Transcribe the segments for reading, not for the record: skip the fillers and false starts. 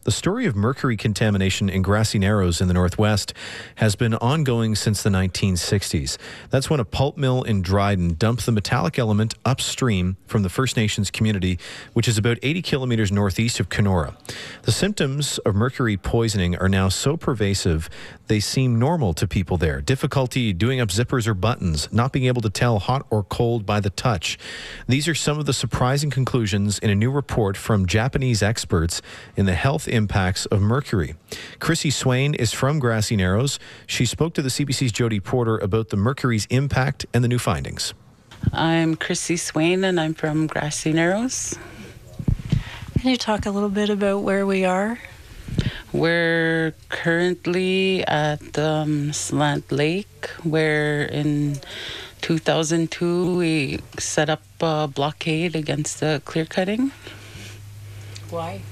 The story of mercury contamination in Grassy Narrows in the Northwest has been ongoing since the 1960s. That's when a pulp mill in Dryden dumped the metallic element upstream from the First Nations community, which is about 80 kilometers northeast of Kenora. The symptoms of mercury poisoning are now so pervasive they seem normal to people there. Difficulty doing up zippers or buttons, not being able to tell hot or cold by the touch. These are some of the surprising conclusions in a new report from Japanese experts in the health impacts of mercury. Chrissy Swain is from Grassy Narrows. She spoke to the CBC's Jody Porter about the mercury's impact and the new findings. I'm Chrissy Swain and I'm from Grassy Narrows. Can you talk a little bit about where we are? We're currently at Slant Lake, where in 2002 we set up a blockade against the clear cutting. Why?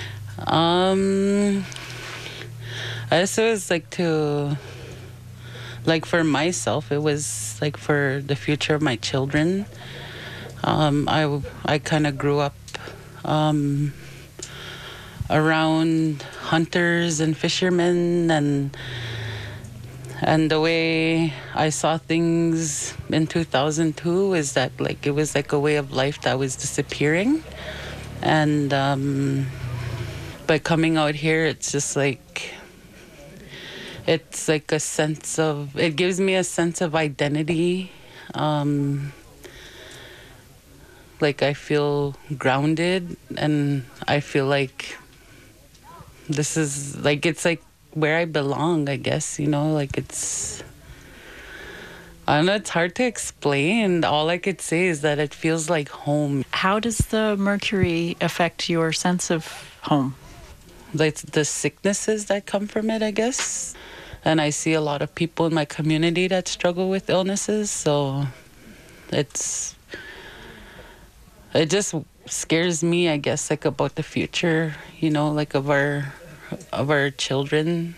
I guess it was for myself, it was like for the future of my children. I kind of grew up around hunters and fishermen, and the way I saw things in 2002 is that it was like a way of life that was disappearing. And by coming out here, it's just it's like a sense of, it gives me a sense of identity. I feel grounded, and I feel like this is it's where I belong, I guess, it's, I don't know, it's hard to explain. All I could say is that it feels like home. How does the mercury affect your sense of home? The sicknesses that come from it, I guess. And I see a lot of people in my community that struggle with illnesses, so it just scares me, I guess, about the future, of our children,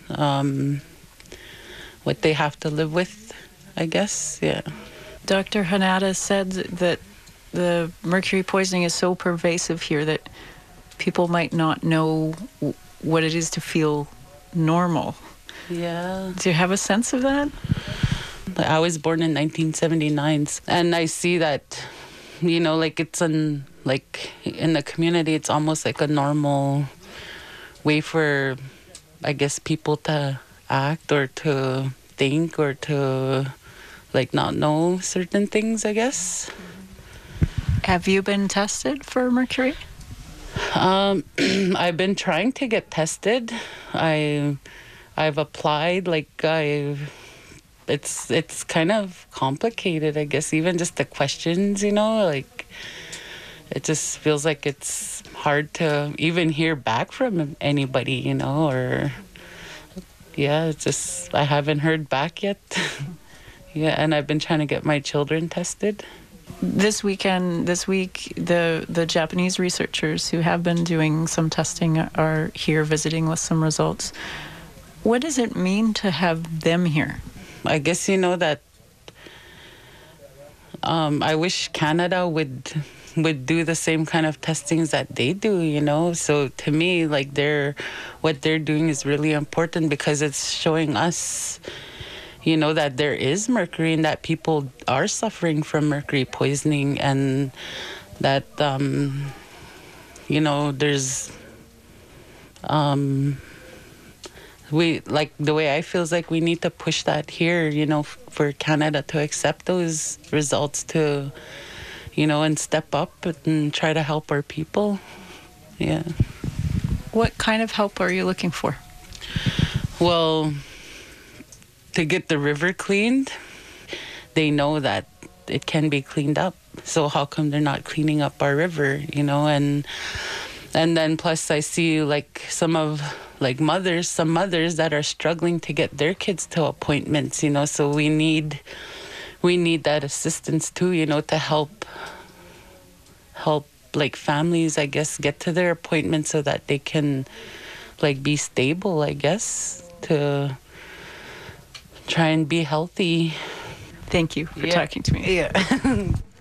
what they have to live with, I guess, yeah. Dr. Hanada said that the mercury poisoning is so pervasive here that people might not know what it is to feel normal. Yeah. Do you have a sense of that? I was born in 1979, and I see that, it's in the community, it's almost like a normal way for, I guess, people to act or to think or to, not know certain things, I guess. Have you been tested for mercury? I've been trying to get tested. I've applied, it's kind of complicated, I guess, even just the questions, it just feels like it's hard to even hear back from anybody, or, yeah, it's just, I haven't heard back yet. Yeah, and I've been trying to get my children tested. This week, the Japanese researchers who have been doing some testing are here visiting with some results. What does it mean to have them here? I guess, that I wish Canada would do the same kind of testings that they do, So to me, what they're doing is really important because it's showing us, that there is mercury and that people are suffering from mercury poisoning, and that, there's, the way I feel is we need to push that here, for Canada to accept those results to, and step up and try to help our people. Yeah. What kind of help are you looking for? Well, to get the river cleaned, they know that it can be cleaned up. So how come they're not cleaning up our river, And then plus I see some mothers that are struggling to get their kids to appointments, So we need that assistance too, to help families, I guess, get to their appointments so that they can be stable, I guess, to try and be healthy. Thank you for talking to me. Yeah.